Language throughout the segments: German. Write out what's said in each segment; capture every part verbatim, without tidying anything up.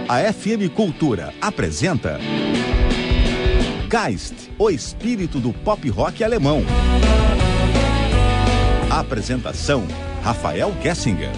A F M Cultura apresenta Geist, o espírito do pop rock alemão. Apresentação, Rafael Kessinger.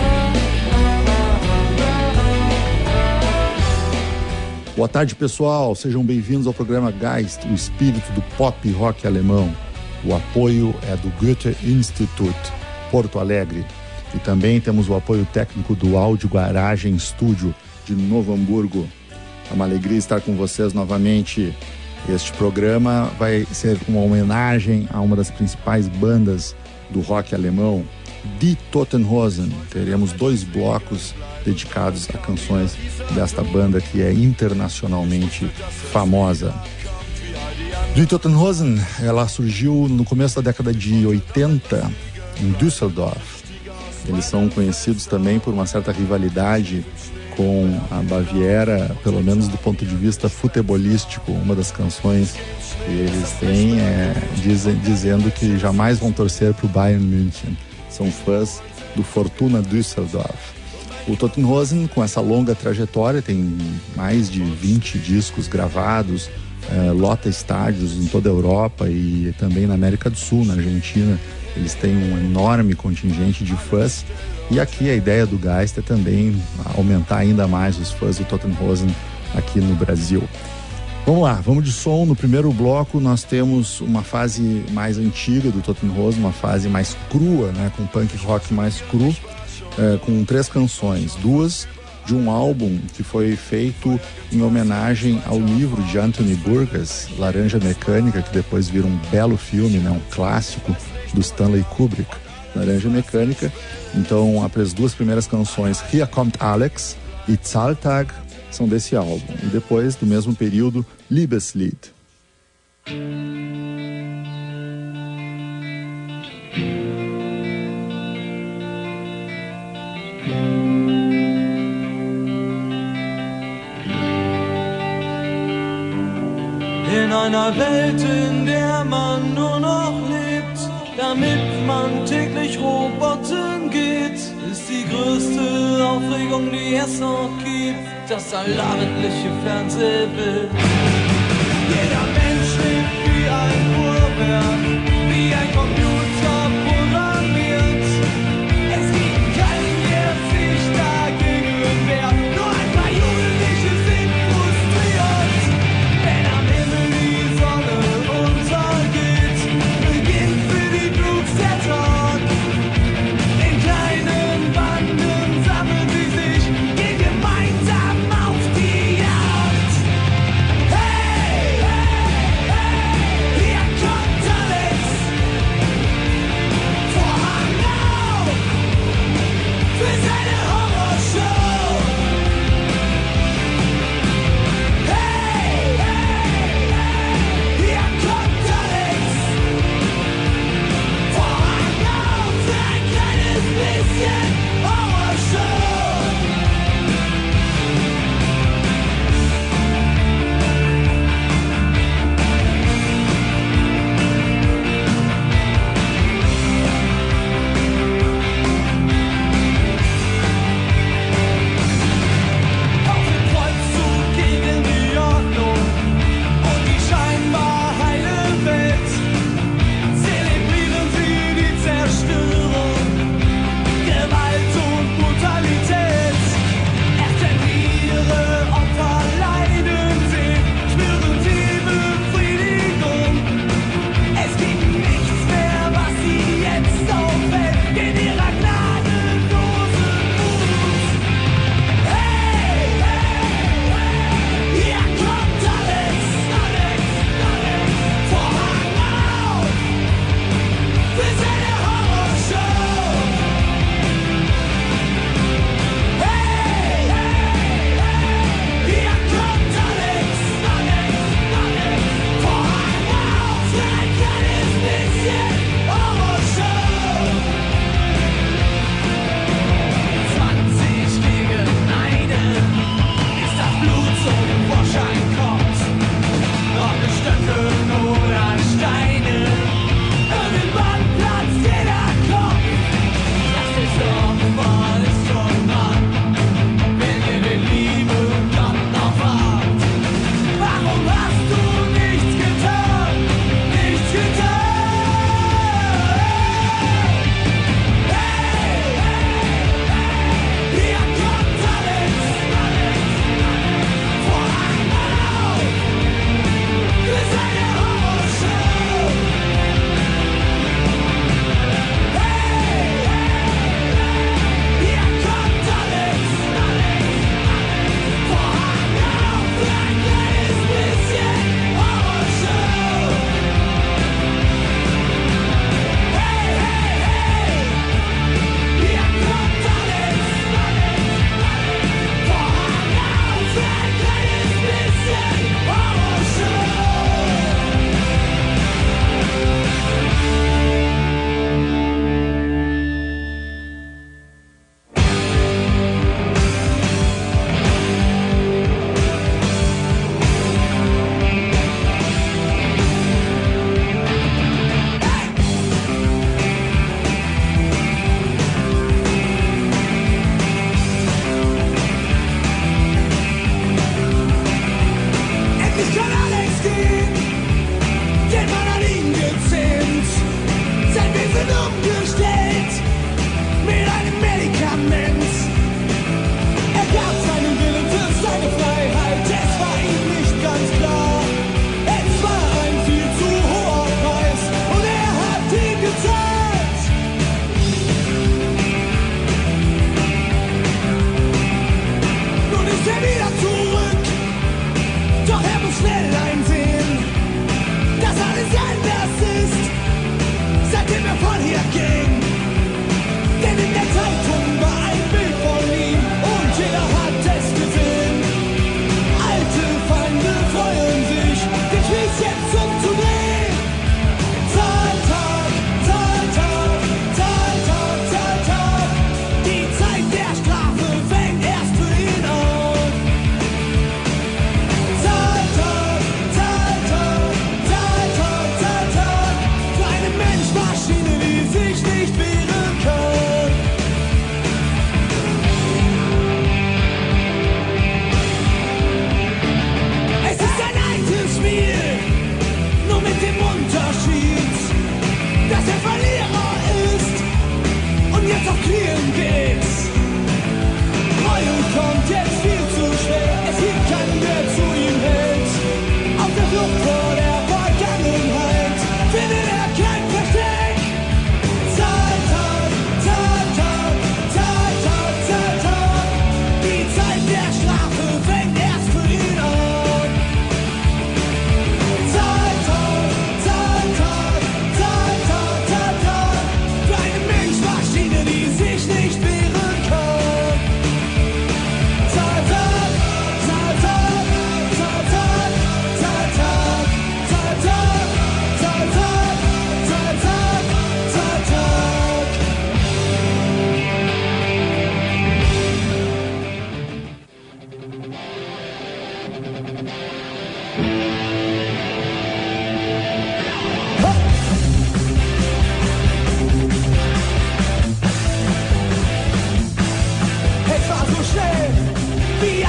Boa tarde, pessoal. Sejam bem-vindos ao programa Geist, o espírito do pop rock alemão. O apoio é do Goethe-Institut, Porto Alegre. E também temos o apoio técnico do Áudio Garagem Studio, de Novo Hamburgo. É uma alegria estar com vocês novamente. Este programa vai ser uma homenagem a uma das principais bandas do rock alemão, Die Toten Hosen. Teremos dois blocos dedicados a canções desta banda que é internacionalmente famosa. Die Toten Hosen, ela surgiu no começo da década de oitenta em Düsseldorf. Eles são conhecidos também por uma certa rivalidade com a Baviera, pelo menos do ponto de vista futebolístico. Uma das canções que eles têm é dizem, dizendo que jamais vão torcer para o Bayern München. São fãs do Fortuna Düsseldorf. O Toten Hosen, com essa longa trajetória, tem mais de vinte discos gravados, é, lota estádios em toda a Europa e também na América do Sul, na Argentina. Eles têm um enorme contingente de fãs. E aqui a ideia do Geist é também aumentar ainda mais os fãs do Toten Hosen aqui no Brasil. Vamos lá, vamos de som. No primeiro bloco nós temos uma fase mais antiga do Toten Hosen, uma fase mais crua, né, com punk rock mais cru, é, com três canções, duas de um álbum que foi feito em homenagem ao livro de Anthony Burgess, Laranja Mecânica, que depois vira um belo filme, né, um clássico do Stanley Kubrick, Laranja Mecânica. Então, as duas primeiras canções, Hier kommt Alex e Zahltag, são desse álbum. E depois, do mesmo período, Liebeslied. In einer Welt, in der man nur noch lebt, damit man täglich Roboter geht, ist die größte Aufregung, die es noch gibt, das allabendliche Fernsehbild. Jeder Mensch lebt wie ein Uhrwerk, wie ein Computer programmiert. Es gibt keinen, der sich dagegen wehrt, nur ein paar Jugendliche sind frustriert. Wenn am Himmel die Sonne untergeht, beginnt für die Brooks der Tag. In kleinen Banden sammeln sie sich, gehen gemeinsam auf die Jagd. Hey, hey, hey, hier kommt Alex.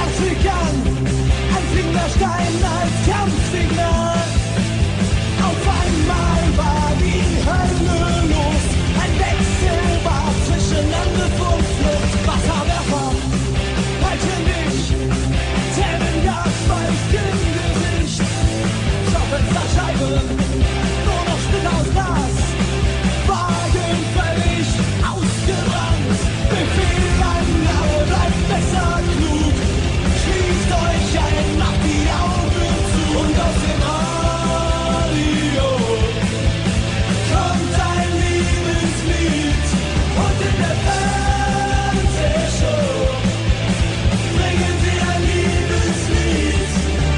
sich an, ein Fingerstein als Kampfsignal. Auf einmal war die Hölle los, ein Wechsel war zwischen Angriff und Flucht. Wasserwerfer, halte mich, Tränengas weicht im Gesicht. Schaufensterscheibe, nur noch Splitter aus Glas, Wagen völlig ausgerannt. Befehl an alle, bleibt besser klug, schließt euch ein, macht die Augen zu und aus dem Radio kommt ein Liebeslied und in der Fernsehshow bringen sie ein Liebeslied.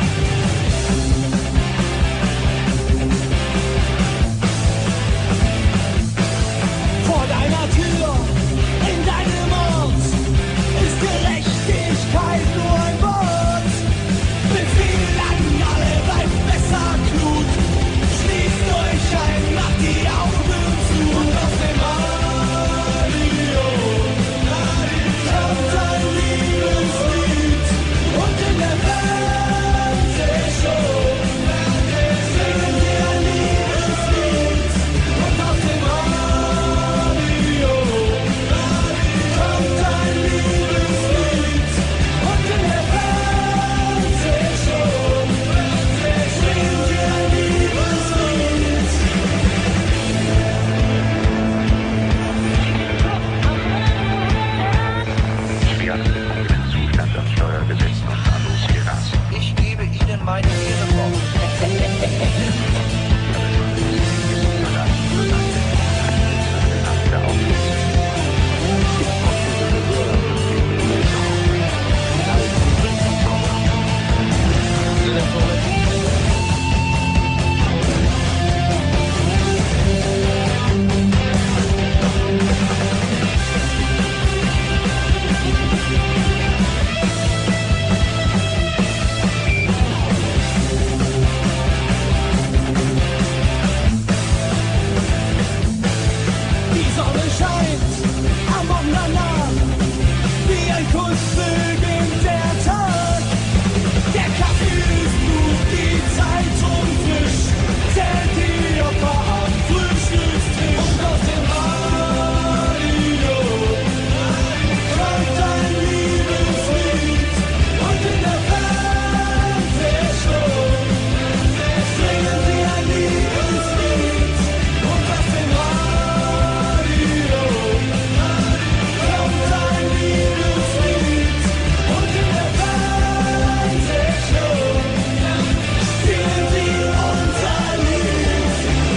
Vor deiner Tür, in deinem Ort, ist Gerechtigkeit nur ein Wort. Befehl an alle, bleibt besser klug, schließt euch ein, macht die Augen zu und aus dem Radio kommt ein Liebeslied und in der Fernsehshow singen wir ein Liebeslied und aus dem Radio kommt ein Liebeslied und in der Fernsehshow singen wir ein Liebeslied. Sie haben den Zustand am Steuergesetz noch mal losgelassen. Ich gebe Ihnen meine Ehrenworte. Die Sonne scheint am Morgen danach, wie ein Kuss beginnt der Tag. Der Kaffee ist gut, die Zeitung frisch, zählt die Opfer am Frühstückstisch. Und aus dem Radio kommt ein Liebeslied und in der Fernsehshow singen sie ein Liebeslied und aus dem Radio kommt ein Liebeslied und in der Fernsehshow singen sie unser Lied.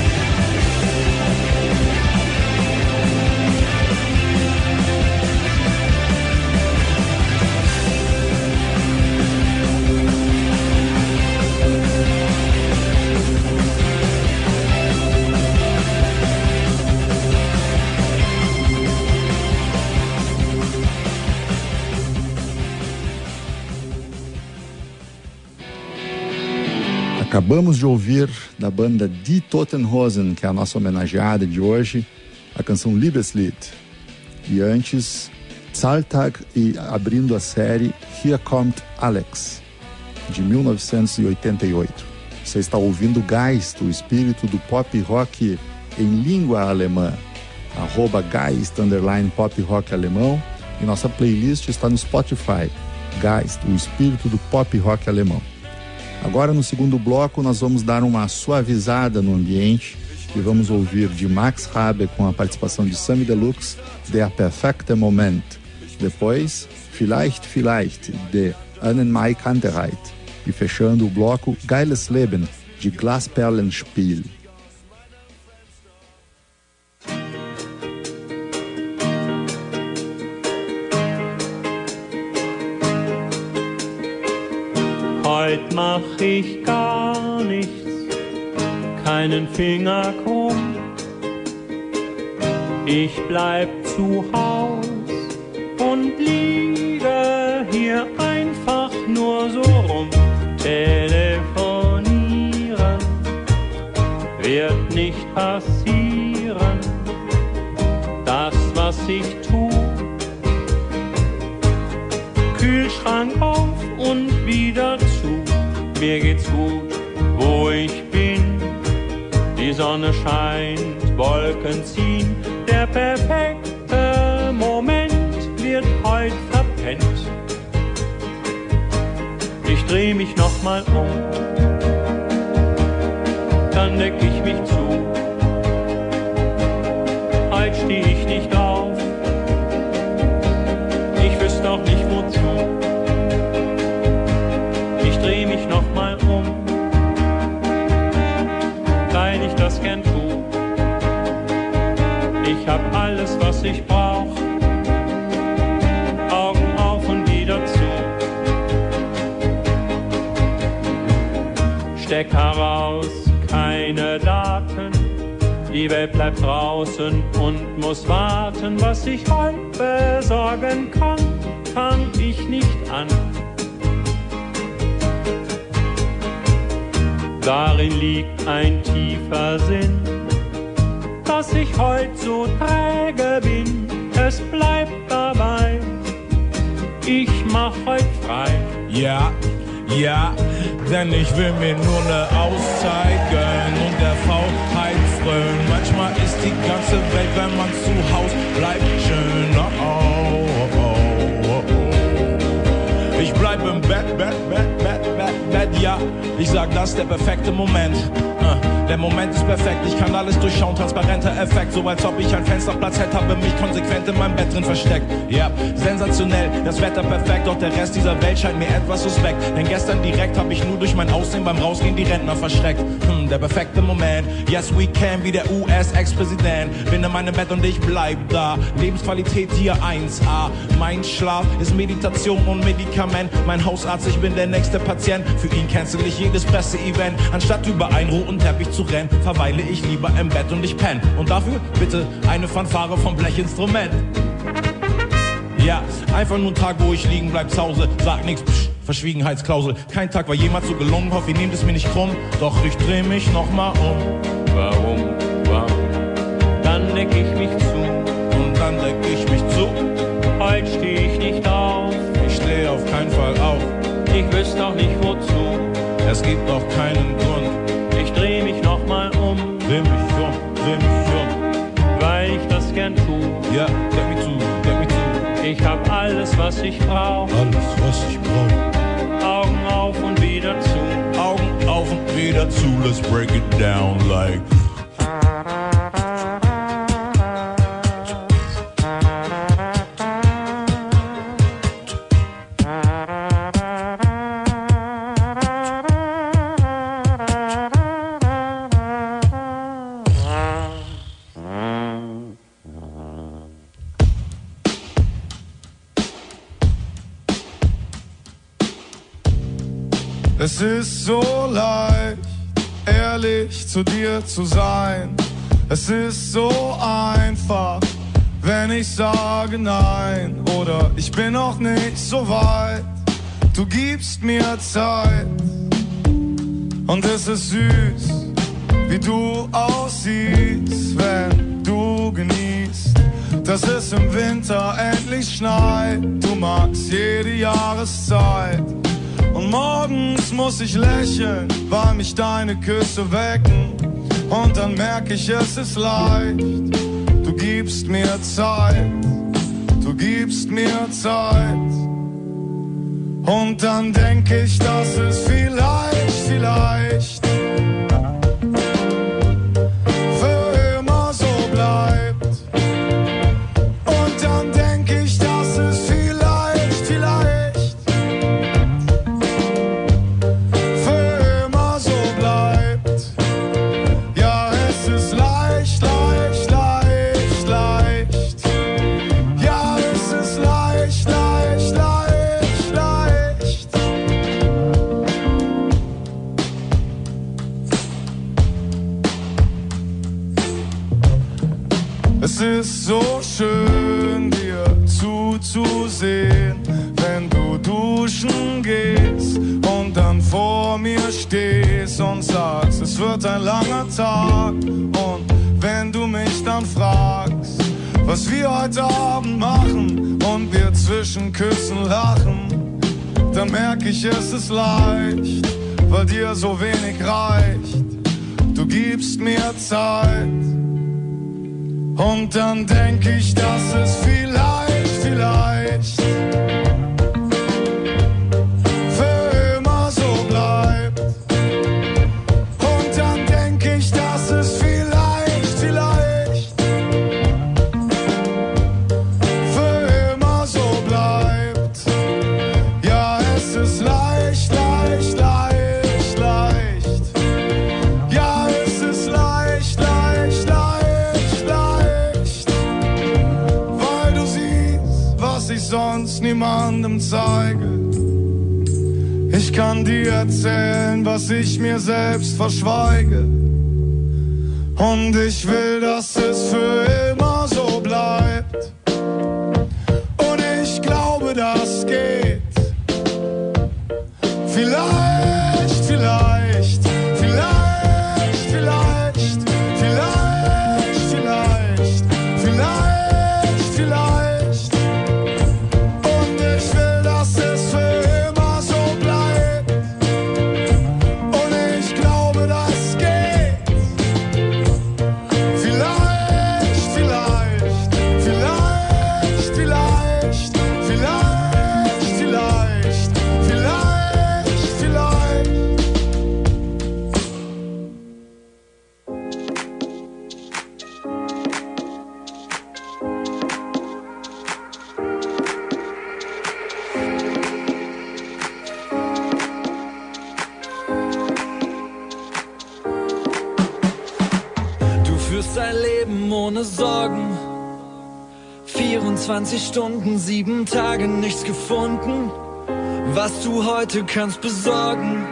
Acabamos de ouvir da banda Die Toten Hosen, que é a nossa homenageada de hoje, a canção Liebeslied. E antes, Zahltag, e abrindo a série Hier kommt Alex, de mil novecentos e oitenta e oito. Você está ouvindo Geist, o espírito do pop rock em língua alemã. Arroba Geist, underline pop rock alemão. E nossa playlist está no Spotify. Geist, o espírito do pop rock alemão. Agora, no segundo bloco, nós vamos dar uma suavizada no ambiente e vamos ouvir de Max Rabe com a participação de Sammy Deluxe, Der perfekte Moment. Depois, Vielleicht, Vielleicht, de Annenmai Kantereit. E fechando o bloco, Geiles Leben, de Glasperlenspiel. Heut mach ich gar nichts, keinen Finger krumm. Ich bleib zu Haus und liege hier einfach nur so rum. Telefonieren wird nicht passieren, das was ich tu. Kühlschrank Schrank auf und wieder zu. Mir geht's gut, wo ich bin. Die Sonne scheint, Wolken ziehen. Der perfekte Moment wird heut verpennt. Ich dreh mich nochmal um, dann deck ich mich zu. Heut steh ich nicht auf, ich wüsste auch nicht wozu. Ich dreh mich nochmal um, weil ich das gern tu. Ich hab alles, was ich brauch, Augen auf und wieder zu. Stecker raus, keine Daten, die Welt bleibt draußen und muss warten. Was ich heute besorgen kann, fang ich nicht an. Darin liegt ein tiefer Sinn, dass ich heut so träge bin. Es bleibt dabei, ich mach heut frei. Ja, ja, denn ich will mir nur ne Auszeit gönnen und der Faulheit frönen. Manchmal ist die ganze Welt, wenn man zu Haus bleibt, schöner. Oh, oh, oh, oh. Ich bleib im Bett, Bett, Bett, Bett, Bett, Bett, ja. Ich sag, das ist der perfekte Moment. Der Moment ist perfekt, ich kann alles durchschauen, transparenter Effekt. So als ob ich ein Fensterplatz hätte, habe mich konsequent in meinem Bett drin versteckt. Ja, sensationell, das Wetter perfekt, doch der Rest dieser Welt scheint mir etwas suspekt. Denn gestern direkt habe ich nur durch mein Aussehen beim Rausgehen die Rentner verschreckt. Hm, der perfekte Moment, yes we can, wie der U S-Ex-Präsident. Bin in meinem Bett und ich bleib da, Lebensqualität hier eins A. Mein Schlaf ist Meditation und Medikament. Mein Hausarzt, ich bin der nächste Patient. Für ihn cancel ich jedes Presse-Event. Anstatt über einen roten Teppich zu rennen, verweile ich lieber im Bett und ich penn. Und dafür bitte eine Fanfare vom Blechinstrument. Ja, einfach nur ein Tag, wo ich liegen bleib zu Hause. Sag nix, psch, Verschwiegenheitsklausel. Kein Tag war jemals so gelungen, hoffe ihr nehmt es mir nicht krumm. Doch ich dreh mich nochmal um. Warum, warum? Dann deck ich mich zu. Und dann deck ich mich zu. Heut steh ich nicht auf. Ich steh auf keinen Fall auf. Ich wüsste auch nicht wozu. Es gibt doch keinen Grund. Ich dreh mich nochmal um, dreh mich um, dreh mich um, weil ich das gern tu. Ja, deck mich zu, deck mich zu. Ich hab alles, was ich brauch, alles, was ich brauch. Augen auf und wieder zu. Augen auf und wieder zu, let's break it down like. Es ist so leicht, ehrlich zu dir zu sein. Es ist so einfach, wenn ich sage nein oder ich bin noch nicht so weit. Du gibst mir Zeit und es ist süß, wie du aussiehst, wenn du genießt, dass es im Winter endlich schneit. Du magst jede Jahreszeit. Und morgens muss ich lächeln, weil mich deine Küsse wecken. Und dann merke ich, es ist leicht. Du gibst mir Zeit, du gibst mir Zeit. Und dann denke ich, dass es vielleicht, vielleicht für immer so bleibt. Und dann denke ich, dass es vielleicht, vielleicht für immer so bleibt. Ja, es ist leicht, leicht, leicht, leicht. Ja, es ist leicht, leicht, leicht, leicht. Es ist so schön, dir zuzusehen, wenn du duschen gehst und dann vor mir stehst und sagst, es wird ein langer Tag. Und wenn du mich dann fragst, was wir heute Abend machen und wir zwischen Küssen lachen, dann merk ich, es ist leicht, weil dir so wenig reicht. Du gibst mir Zeit und dann denk ich, dass es vielleicht, vielleicht für immer so bleibt. Und dann denk ich, dass es vielleicht, vielleicht für immer so bleibt. Ja, es ist leicht, leicht, leicht, leicht. Ja, es ist leicht, leicht, leicht, leicht. Weil du siehst, was ich sonst niemandem zeige. Ich kann dir erzählen, was ich mir selbst verschweige. Und ich will, dass es für immer so bleibt. Und ich glaube, das geht. Vielleicht, vielleicht, vielleicht, vielleicht, vielleicht, vielleicht, vielleicht, vielleicht. Und ich will, dass es für immer so bleibt. Und ich glaube, das geht. Vielleicht, vielleicht, vielleicht, vielleicht, vielleicht, vielleicht, vielleicht, vielleicht. Du führst ein Leben ohne Sorgen. vierundzwanzig Stunden, sieben Tage, nichts gefunden, was du heute kannst besorgen.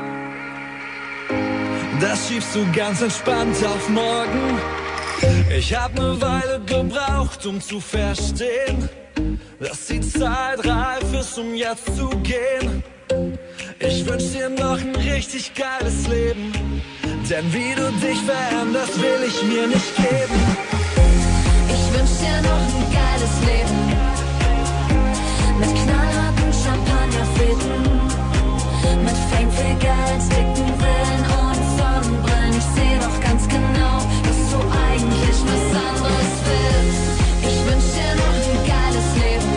Das schiebst du ganz entspannt auf morgen. Ich hab ne Weile gebraucht, um zu verstehen, dass die Zeit reif ist, um jetzt zu gehen. Ich wünsch dir noch ein richtig geiles Leben, denn wie du dich veränderst, will ich mir nicht geben. Ich wünsch dir noch ein geiles Leben mit knallharten Champagnerfäden, mit Fame, viel Geld, dicken Villen und Sonnenbrillen. Ich seh doch ganz genau, dass du eigentlich was anderes willst. Ich wünsch dir noch ein geiles Leben.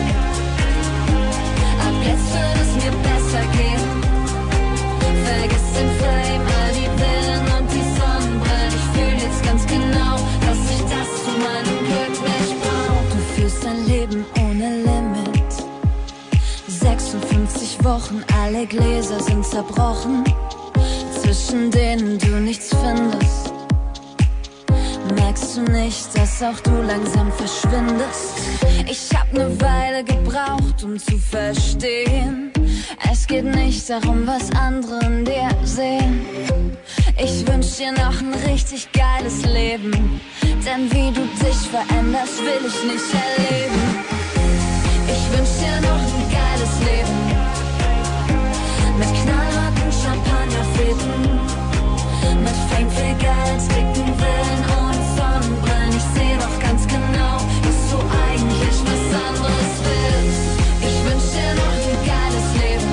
Ab jetzt wird es mir besser gehen. Vergiss den Fame, all die Villen und die Sonnenbrillen. Ich fühl jetzt ganz genau, dass ich das zu meinem Glück nicht brauch. Du führst dein Leben ohne Limit. sechsundfünfzig Wochen, alle Gläser sind zerbrochen, zwischen denen du nichts findest. Merkst du nicht, dass auch du langsam verschwindest? Ich hab ne Weile gebraucht, um zu verstehen, es geht nicht darum, was andere in dir sehen. Ich wünsch dir noch ein richtig geiles Leben, denn wie du dich veränderst, will ich nicht erleben. Ich wünsch dir noch ein geiles Leben mit knallharten Champagnerfäden, mit Fame, viel Geld, dicken Villen und Sonnenbrillen. Ich seh doch ganz genau, dass du eigentlich was anderes willst. Ich wünsch dir noch ein geiles Leben.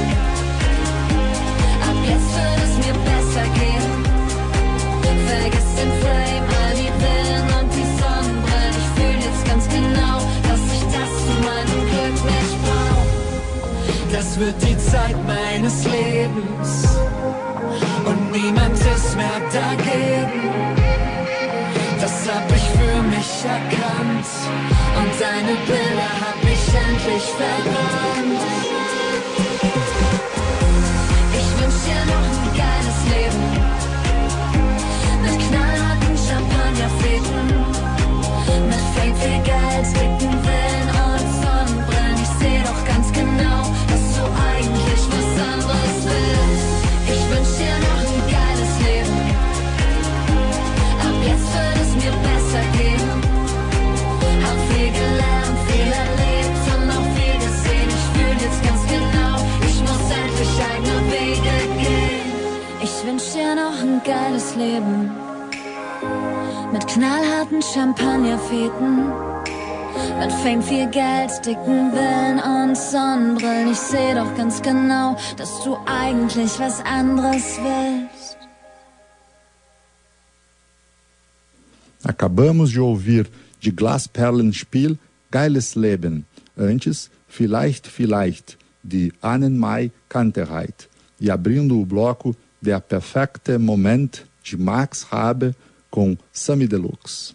Ab jetzt wird es mir besser gehen. Vergiss den Fame, all die Villen und die Sonnenbrillen. Ich fühl jetzt ganz genau, dass ich das zu meinem Glück nicht brauch. Das wird die Zeit meines Lebens und niemand ist mehr dagegen. Das hab ich für mich erkannt und deine Bilder hab ich endlich verbannt. Ich wünsch dir noch ein geiles Leben mit knallharten Champagnerfäden, mit Fame, viel Geld, dicken Villen und Sonnenbrillen. Ich seh doch ganz genau, dass du eigentlich was anderes willst. Ich wünsch dir noch ein geiles Leben. Ab jetzt wird es mir besser gehen. Hab viel gelernt, viel erlebt und noch viel gesehen. Ich fühl jetzt ganz genau, ich muss endlich eigene Wege gehen. Ich wünsch dir noch ein geiles Leben mit knallharten Champagnerfäden, mit Fame, viel Geld, dicken Villen und Sonnenbrillen. Ich seh doch ganz genau, dass du eigentlich was anderes willst. Acabamos de ouvir de Glasperlenspiel Geiles Leben. Antes, Vielleicht, Vielleicht, de Annenmai Kantereit. E abrindo o bloco, Der perfekte Moment, de Max Rabe, com Samy Deluxe.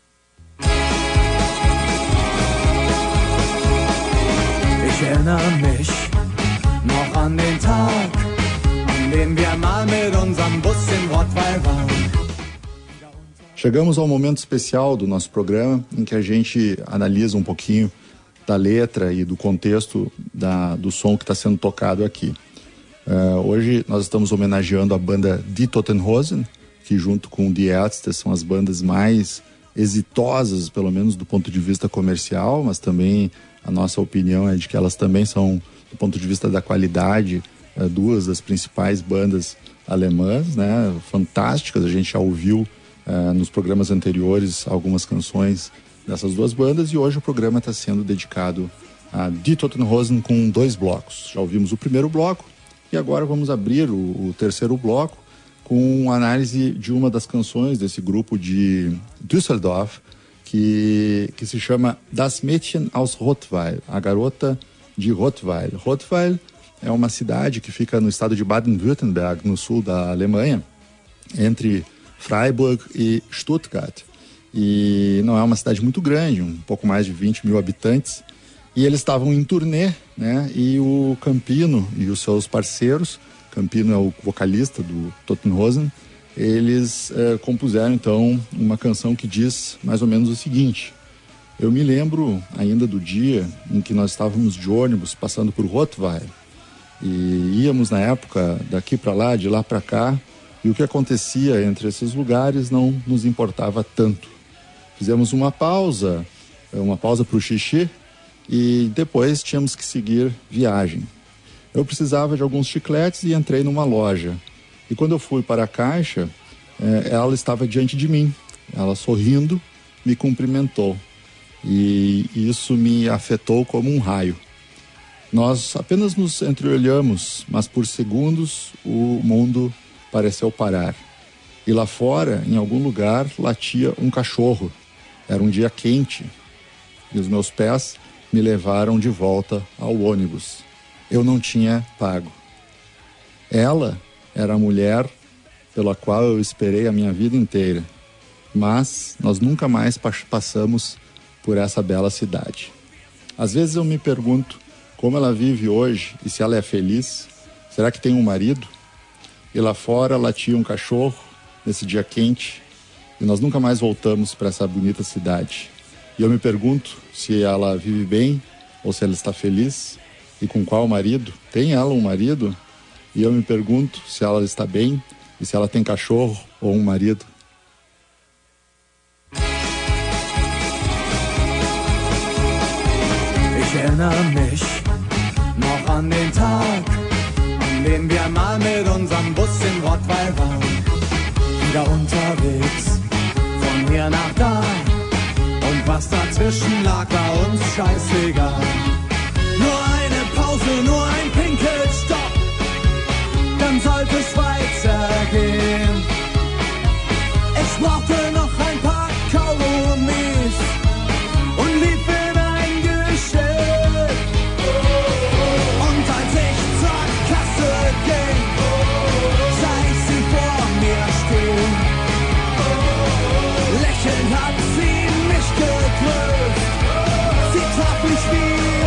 Ich erinnere mich noch an den Tag, an dem wir mal mit unserem Bus in Rottweil waren. Chegamos ao momento especial do nosso programa em que a gente analisa um pouquinho da letra e do contexto da, do som que está sendo tocado aqui. Uh, hoje nós estamos homenageando a banda Die Toten Hosen, que junto com Die Ärzte são as bandas mais exitosas, pelo menos do ponto de vista comercial, mas também a nossa opinião é de que elas também são, do ponto de vista da qualidade, uh, duas das principais bandas alemãs, né, fantásticas. A gente já ouviu uh, nos programas anteriores algumas canções dessas duas bandas e hoje o programa está sendo dedicado a Die Toten Hosen com dois blocos. Já ouvimos o primeiro bloco e agora vamos abrir o, o terceiro bloco com análise de uma das canções desse grupo de Düsseldorf que, que se chama Das Mädchen aus Rottweil, a garota de Rottweil. Rottweil é uma cidade que fica no estado de Baden-Württemberg, no sul da Alemanha, entre Freiburg e Stuttgart. E não é uma cidade muito grande, um pouco mais de vinte mil habitantes. E eles estavam em turnê, né? E o Campino e os seus parceiros, Campino é o vocalista do Toten Hosen, eles eh, compuseram então uma canção que diz mais ou menos o seguinte: eu me lembro ainda do dia em que nós estávamos de ônibus passando por Rottweil e íamos na época daqui para lá, de lá para cá, e o que acontecia entre esses lugares não nos importava tanto. Fizemos uma pausa, uma pausa para o xixi e depois tínhamos que seguir viagem. Eu precisava de alguns chicletes e entrei numa loja. E quando eu fui para a caixa, ela estava diante de mim. Ela, sorrindo, me cumprimentou. E isso me afetou como um raio. Nós apenas nos entreolhamos, mas por segundos o mundo pareceu parar. E lá fora, em algum lugar, latia um cachorro. Era um dia quente. E os meus pés me levaram de volta ao ônibus. Eu não tinha pago. Ela era a mulher pela qual eu esperei a minha vida inteira. Mas nós nunca mais passamos por essa bela cidade. Às vezes eu me pergunto como ela vive hoje e se ela é feliz. Será que tem um marido? E lá fora latia um cachorro nesse dia quente e nós nunca mais voltamos para essa bonita cidade. E eu me pergunto se ela vive bem ou se ela está feliz e com qual marido. Tem ela um marido? E eu me pergunto se ela está bem e se ela tem cachorro ou um marido. Ich erinnere mich noch an den Tag, an dem wir mal mit unserem Bus in Rottweil waren. Wieder unterwegs, von hier nach da. Und was dazwischen lag, war uns scheißegal. Nur eine Pause, nur ein Pinkelstopp, dann sollte es weitergehen. Ich brauchte noch ein paar Kaugummis und lief in ein Geschäft. Und als ich zur Kasse ging, sah ich sie vor mir stehen. Lächelnd hat sie mich gegrüßt, sie traf mich wie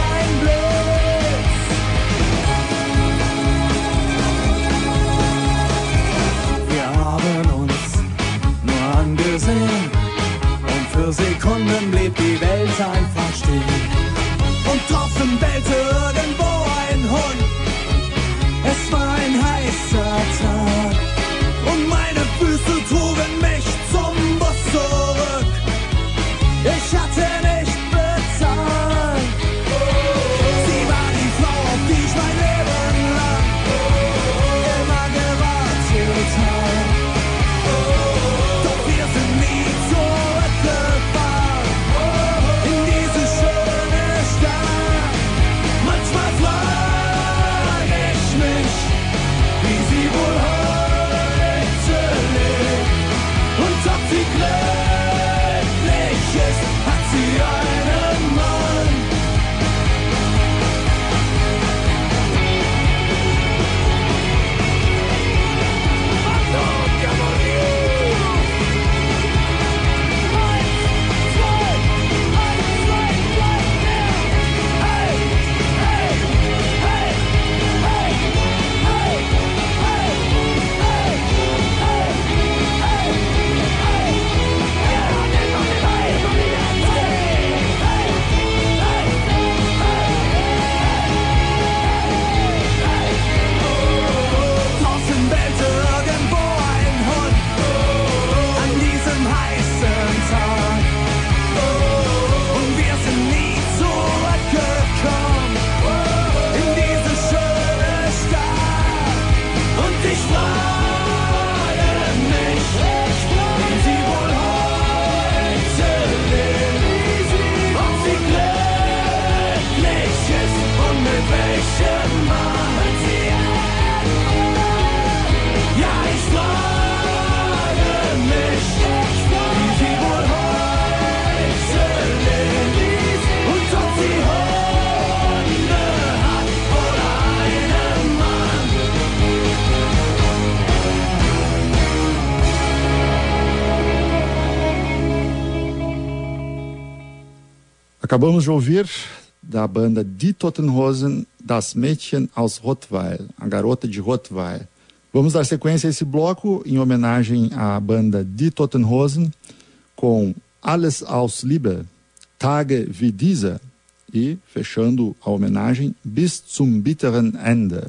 Acabamos de ouvir da banda Die Toten Hosen, Das Mädchen aus Rottweil, a garota de Rottweil. Vamos dar sequência a esse bloco em homenagem à banda Die Toten Hosen com Alles aus Liebe, Tage wie diese e, fechando a homenagem, Bis zum bitteren Ende.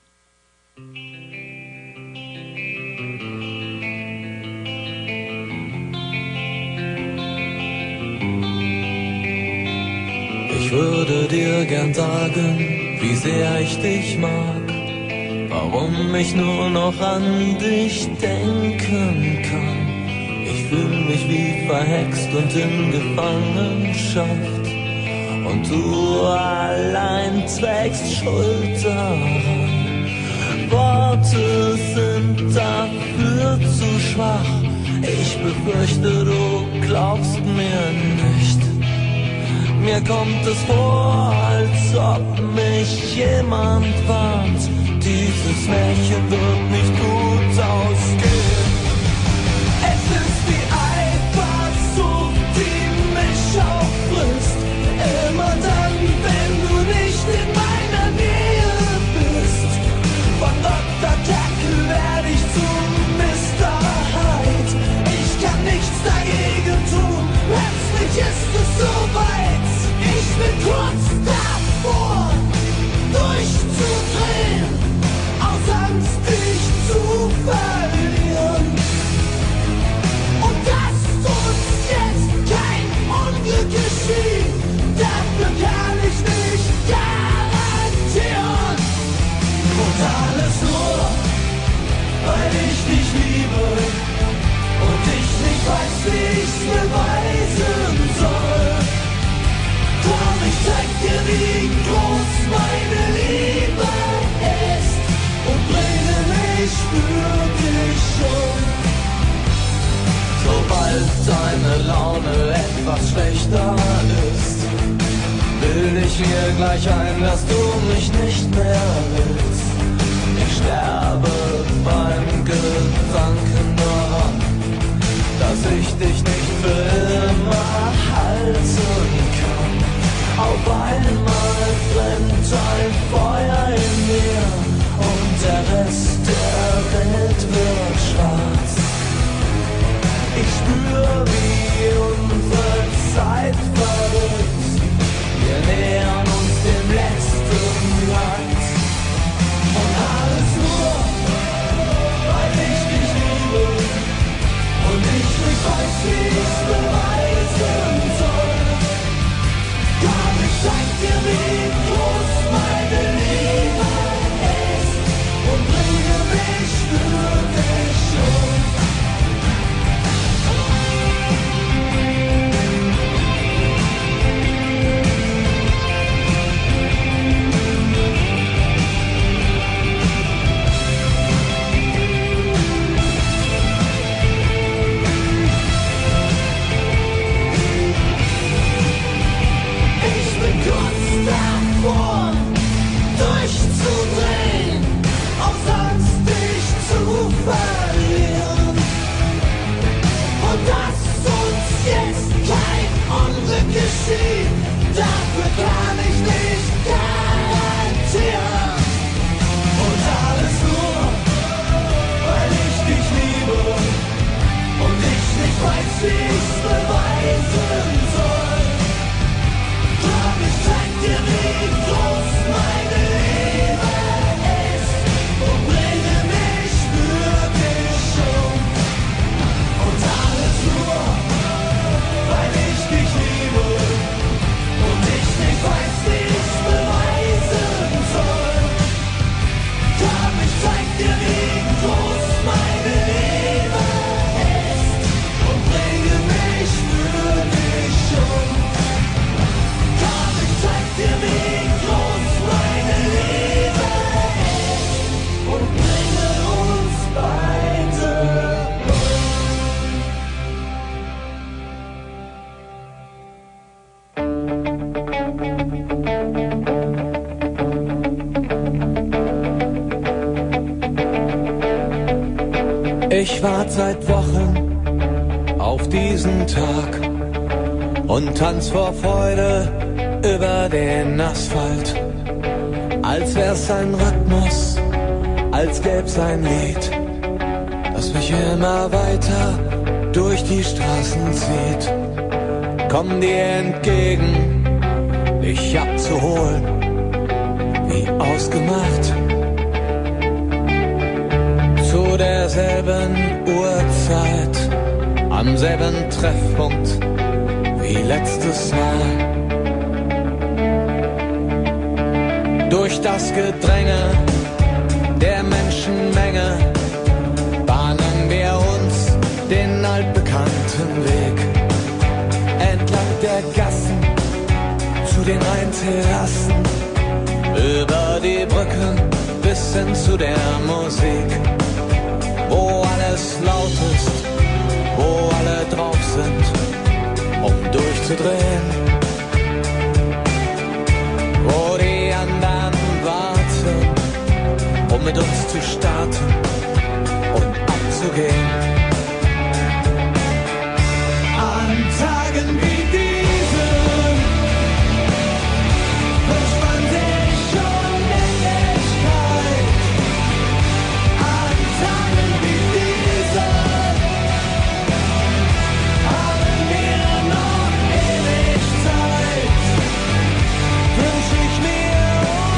Ich würde dir gern sagen, wie sehr ich dich mag, warum ich nur noch an dich denken kann. Ich fühle mich wie verhext und in Gefangenschaft und du allein trägst Schuld daran. Worte sind dafür zu schwach, ich befürchte, du glaubst mir nicht. Mir kommt es vor, als ob mich jemand warnt. Dieses Märchen wird nicht gut ausgehen. Es ist die Eifersucht, die mich auffrisst. Immer dann, wenn du nicht in meiner Nähe bist. Von Doktor Jekyll werde ich zum Mister Hyde. Ich kann nichts dagegen tun, plötzlich ist es soweit. Ich bin kurz davor, durchzudrehen, aus Angst dich zu verlieren. Und dass uns jetzt kein Unglück geschieht, dafür kann ich nicht garantieren. Und alles nur, weil ich dich liebe und ich nicht weiß, wie ich's beweisen soll. Komm, ich zeig dir, wie groß meine Liebe ist und bringe mich für dich um. Sobald deine Laune etwas schlechter ist, will ich mir gleich ein, dass du mich nicht mehr willst. Ich sterbe beim Gedanken daran, dass ich dich nicht für immer halten kann. Auf einmal brennt ein Feuer in mir und der Rest der Welt wird schwarz. Ich spür, wie unsere Zeit verrückt. Wir nähern uns dem letzten Akt. Und alles nur, weil ich dich liebe und ich nicht weiß, wie ich's beweisen soll. Komm, ich zeig dir, wie groß meine Liebe ist und bringe mich für dich um. Davor, durchzudrehen, aus Angst dich zu verlieren. Und dass uns jetzt kein Unglück geschieht, dafür kann ich nicht garantieren. Und alles nur, weil ich dich liebe und ich nicht weiß, wie ich's beweisen soll. Komm, ich zeig dir, wie groß meine Liebe ist und bringe mich für dich um. Und alles nur, weil ich dich liebe und ich nicht weiß, wie ich's beweisen soll. Komm, ich zeig dir, wie groß meine Liebe ist und bringe mich für dich um. Komm, ich zeig dir, wie groß meine Liebe ist und bringe uns beide um. Ich warte seit Wochen auf diesen Tag und tanz vor Freude über den Asphalt, als wär's ein Rhythmus, als gäb's ein Lied, das mich immer weiter durch die Straßen zieht. Komm dir entgegen, dich abzuholen, wie ausgemacht, zu derselben Uhrzeit, am selben Treffpunkt wie letztes Mal. Durch das Gedränge der Menschenmenge bahnen wir uns den altbekannten Weg entlang der Gassen zu den Rheinterrassen, über die Brücken bis hin zu der Musik, wo alles laut ist, wo alle drauf sind, um durchzudrehen, wo die anderen warten, um mit uns zu starten und abzugehen. An Tagen wie diesen wünscht man sich Unendlichkeit. An Tagen wie diesen haben wir noch ewig Zeit. Wünsch ich mir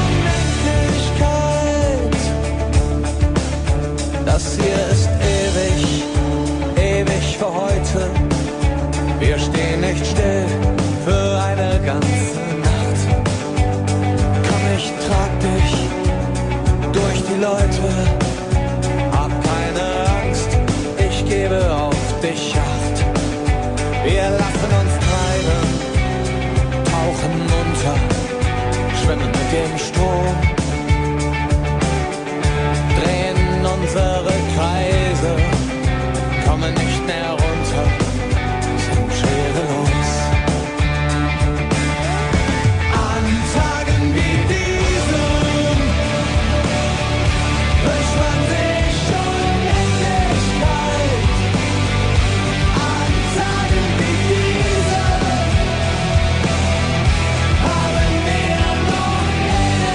Unendlichkeit. Das hier ist ewig, ewig für heute. Wir stehen nicht still für eine ganze Nacht. Komm, ich trag dich durch die Leute. Hab keine Angst, ich gebe auf dich Acht. Wir lassen uns treiben, tauchen unter, schwimmen mit dem Strom, drehen unsere Kreise, kommen nicht mehr runter, sind schwerelos. An Tagen wie diesen wünscht man sich Unendlichkeit. An Tagen wie diesen haben wir noch ewig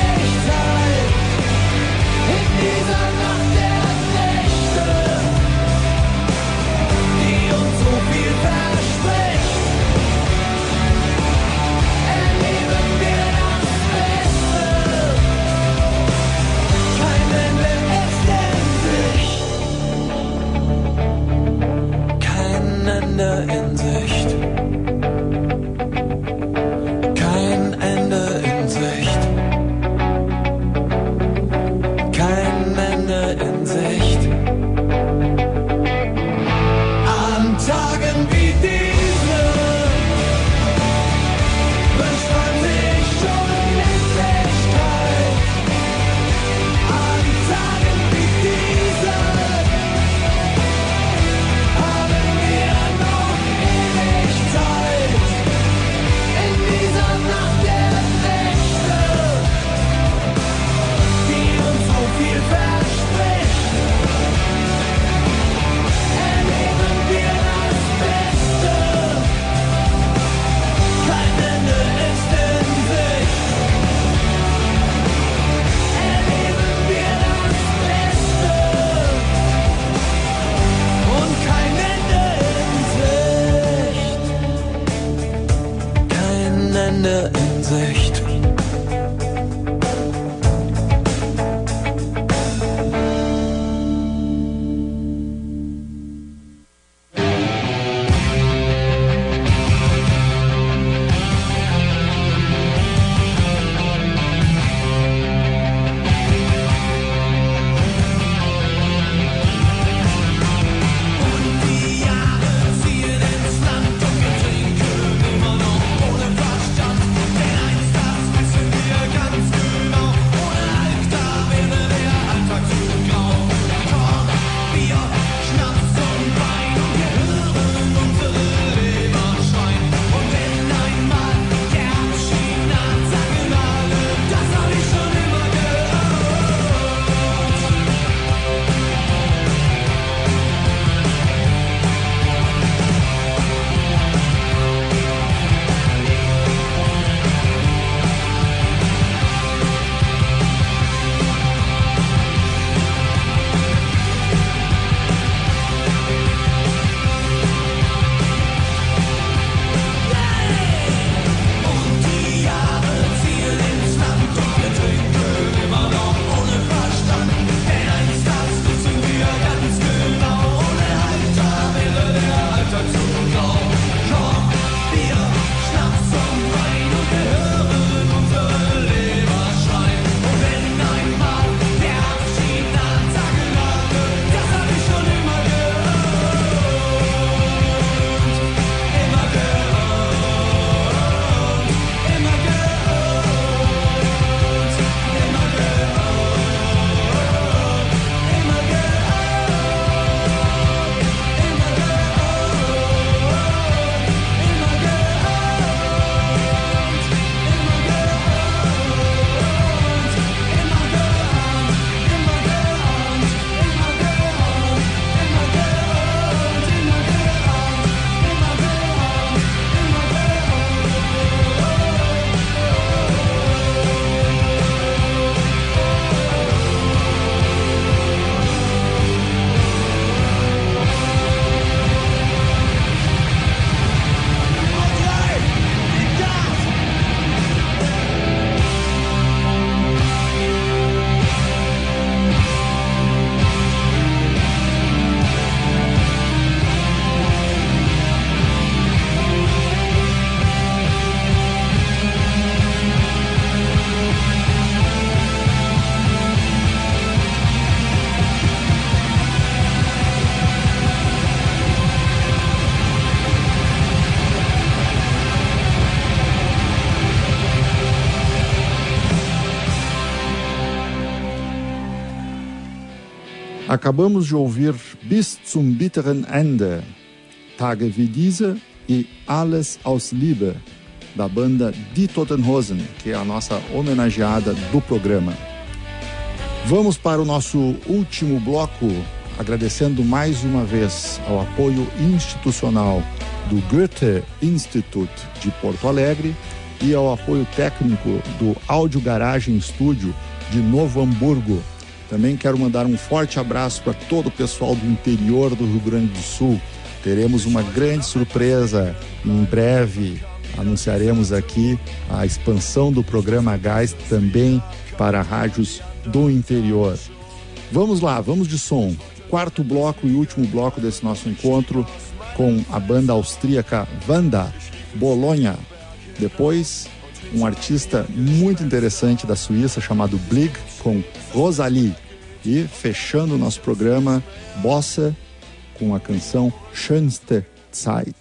Acabamos de ouvir Bis zum bitteren Ende, Tage wie diese e Alles aus Liebe, da banda Die Toten Hosen, que é a nossa homenageada do programa. Vamos para o nosso último bloco, agradecendo mais uma vez ao apoio institucional do Goethe Institut de Porto Alegre e ao apoio técnico do Áudio Garagem Estúdio de Novo Hamburgo. Também quero mandar um forte abraço para todo o pessoal do interior do Rio Grande do Sul. Teremos uma grande surpresa. Em breve anunciaremos aqui a expansão do programa Geist também para rádios do interior. Vamos lá, vamos de som. Quarto bloco e último bloco desse nosso encontro com a banda austríaca Wanda, Bologna. Depois, um artista muito interessante da Suíça chamado Blig com Rosalie. E fechando o nosso programa, Bossa com a canção Schönste Zeit.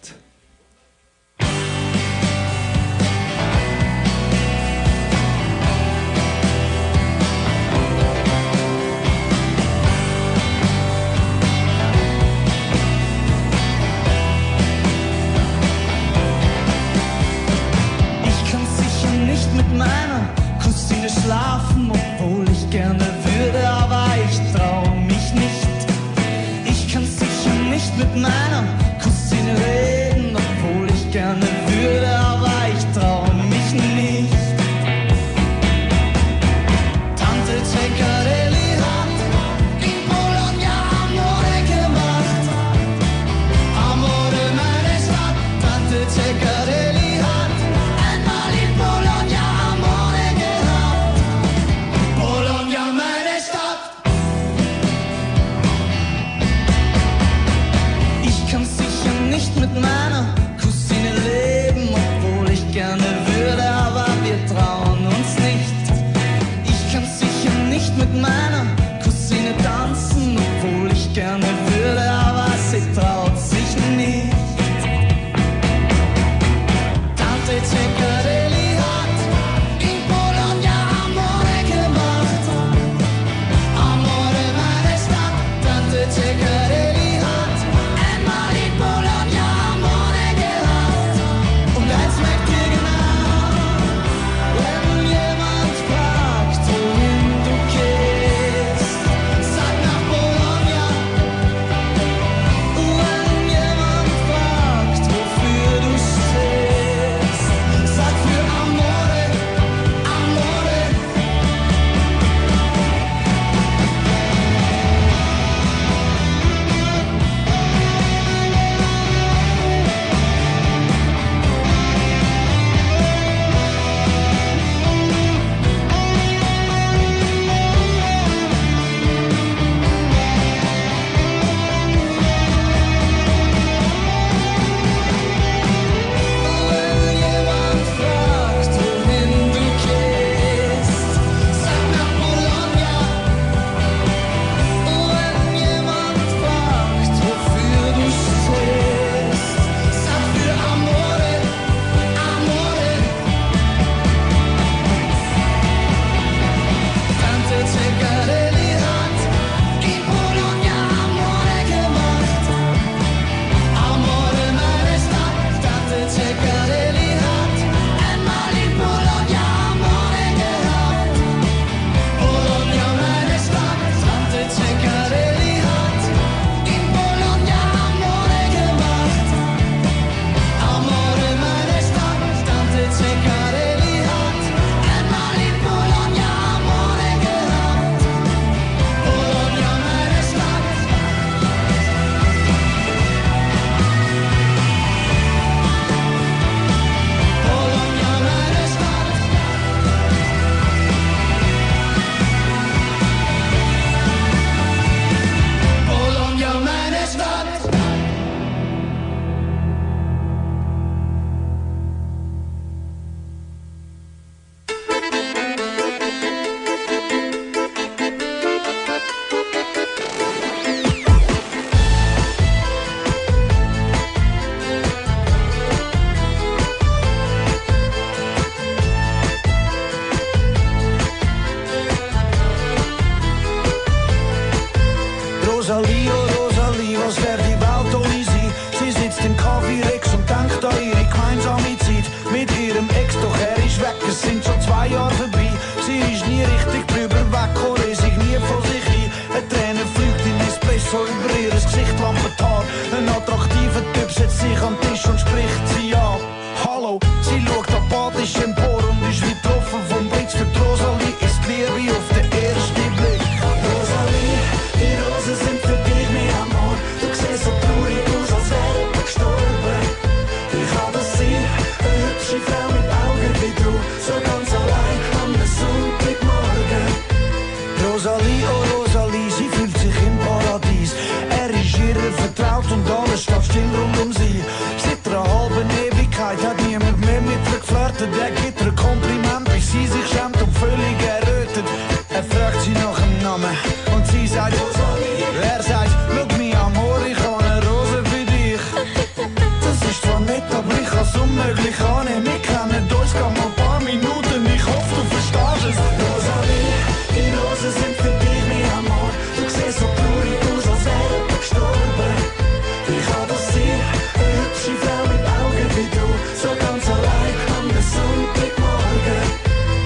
Ich kann sicher nicht mit meiner Cousine schlafen, obwohl ich gerne würde, aber ich trau mich nicht. Ich kann sicher nicht mit meiner Cousine reden, obwohl ich gerne würde, aber ich trau mich nicht. Tante Tekareli hat in Bologna Amore gemacht. Amore meine Stadt, Tante Tekareli hat einmal in Bologna Amore gehabt. Bologna meine Stadt. Ich kann sicher nicht mit meiner Cousine leben, obwohl ich gerne würde, aber wir trauen uns nicht. Ich kann sicher nicht mit meiner Cousine tanzen, obwohl ich gerne würde, aber sie traut sich nicht. Tante Tekareli hat in Bologna Amore gemacht. Amore meine Stadt, Tante Tekareli hat einmal in Bologna Amore gehabt. Und eins merkt ihr genau, wenn jemand fragt, wohin du gehst, sag nach Bologna, Rosalie, oh Rosalie, sie fühlt sich im Paradies. Er ist ihr vertraut und alles steht still rund um sie. Seit einer halben Ewigkeit hat niemand mehr mit ihr geflirtet. Er gibt ihr Kompliment, bis sie sich schämt und völlig errötet. Er fragt sie nach dem Namen und sie sagt Rosalie. Er sagt, schau mich an, Amor, ich habe eine Rose für dich. Das ist zwar nett, aber ich kann es unmöglich annehmen. Wir kennen uns, geh mal ein paar Minuten, ich hoffe, du verstehst es. Rosalie, die Rosen sind für dich, mein Amor. Du siehst so traurig aus, als wäre er gestorben. Wie kann das sein? Eine hübsche Frau mit Augen wie du, so ganz allein am Sonntagmorgen.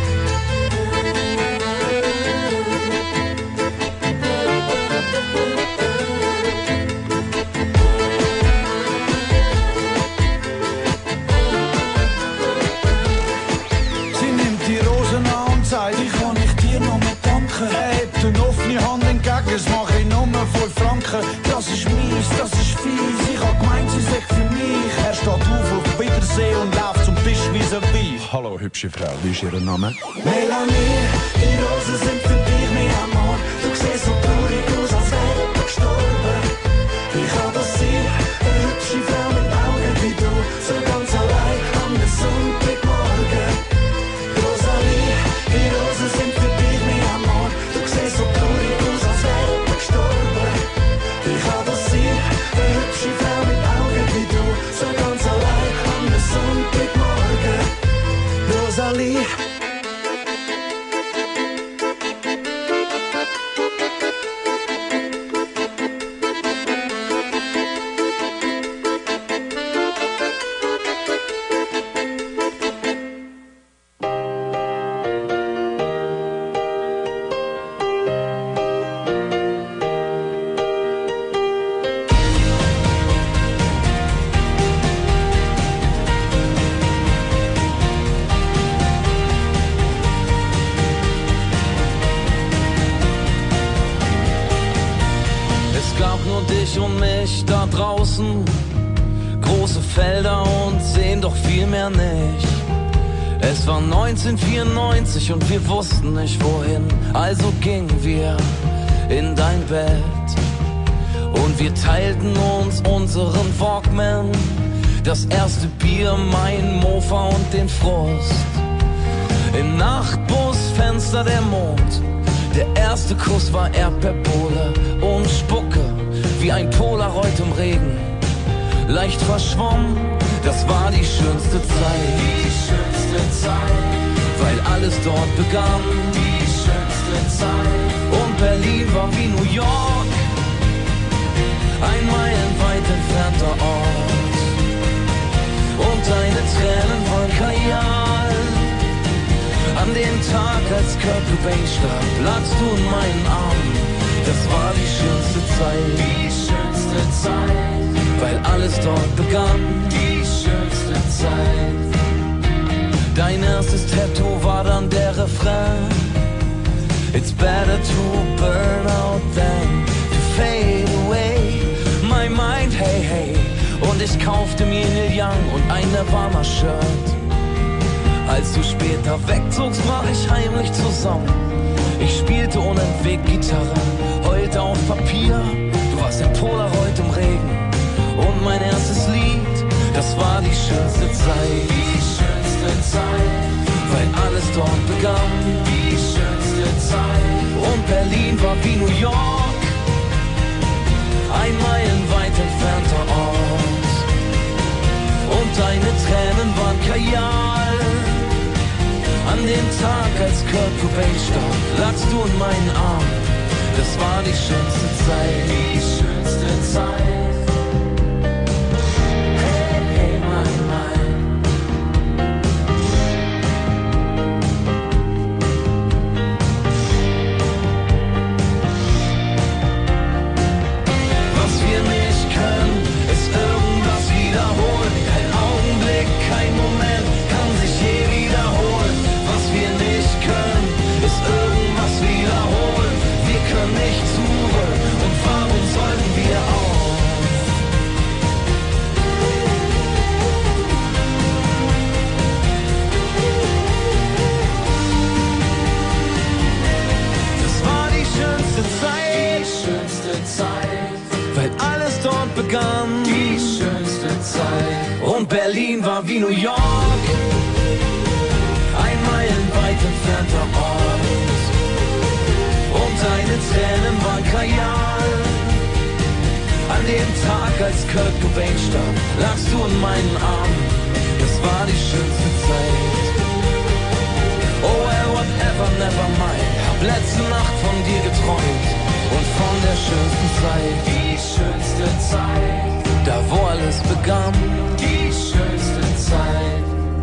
Sie nimmt die Rosen an und sagt, ich kann nicht dir noch mehr danken. Er hebt eine offene Hand entgegen, das mache ich nur fünf Franken. Das ist mies, das ist fies, ich hab gemeint, sie sagt für mich. Er steht auf, auf Wiedersehen und läuft zum Tisch vis-à-vis. Hallo, hübsche Frau, wie ist Ihr Name? Melanie, die Rosen sind für dich, mein Amor. Du siehst so traurig aus, als wäre er gestorben. Wie kann das sein? Eine hübsche Frau mit Augen wie du, so ganz allein am Sonntagmorgen. Rosalie, die Rosen sind für dich, mein Amor. Du siehst so traurig aus, als wäre er gestorben. Wie kann das sein? Eine hübsche Frau mit Augen wie du, so ganz allein am Sonntagmorgen. Rosalie. Es gab nur dich und mich da draußen, große Felder und Seen, doch viel mehr nicht. Es war neunzehnhundertvierundneunzig und wir wussten nicht wohin, also gingen wir in dein Bett und wir teilten uns unseren Walkman, das erste Bier, mein Mofa und den Frust. Im Nachtbusfenster der Mond, der erste Kuss war Erdbeerbohle und Spucke, wie ein Polaroid im Regen, leicht verschwommen, das war die schönste Zeit. Die schönste Zeit, weil alles dort begann. Die schönste Zeit, und Berlin war wie New York, ein meilenweit entfernter Ort. Und deine Tränen waren Kajal. An dem Tag, als Kurt Cobain starb, lagst du in meinen Armen. Das war die schönste Zeit. Die schönste Zeit, weil alles dort begann. Die schönste Zeit. Dein erstes Tattoo war dann der Refrain. It's better to burn out than to fade away. My mind, hey, hey. Und ich kaufte mir Neil Young und ein Nirvana-Shirt. Als du später wegzogst, brach ich heimlich zusammen. Ich spielte unentwegt Gitarre, heulte auf Papier. Du warst ein Polaroid im Regen und mein erstes Lied, das war die schönste Zeit. Die schönste Zeit, weil alles dort begann. Die schönste Zeit, und Berlin war wie New York, ein meilenweit entfernter Ort. Und deine Tränen waren Kajal. An dem Tag, als Kurt Cobain starb, lagst du in meinen Armen. Das war die schönste Zeit. Die schönste Zeit. Hey, hey, mein, mein. Was wir nicht können, ist irgendwas wiederholen. Ein Augenblick, kein Moment, kann sich je wiederholen. Was wir nicht können, ist irgendwas wiederholen. Wir können nicht zurück, und warum sollten wir auch? begann. Die schönste Zeit. Und Berlin war wie New York, ein meilenweit entfernter Ort. Und deine Tränen waren Kajal. An dem Tag, als Kurt Cobain starb, lagst du in meinen Armen. Das war die schönste Zeit. Oh well, whatever, never mind. Hab letzte Nacht von dir geträumt und von der schönsten Zeit. Die schönste Zeit. Da wo alles begann. Die schönste Zeit.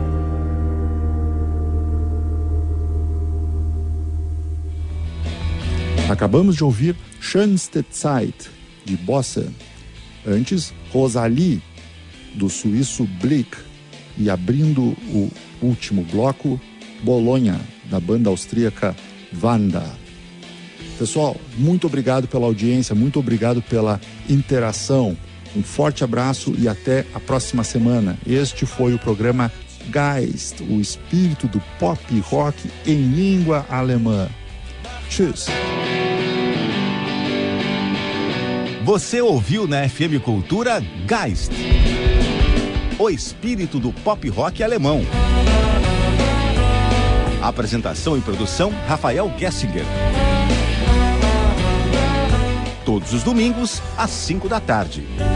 Acabamos de ouvir Schönste Zeit, de Bossa. Antes, Rosalie, do suíço Blick. E abrindo o último bloco, Bolonha, da banda austríaca Wanda. Pessoal, muito obrigado pela audiência, muito obrigado pela interação. Um forte abraço e até a próxima semana. Este foi o programa Geist, o espírito do pop rock em língua alemã. Tschüss. Você ouviu na F M Cultura Geist, o espírito do pop rock alemão. Apresentação e produção, Rafael Gessinger. Todos os domingos, às cinco da tarde.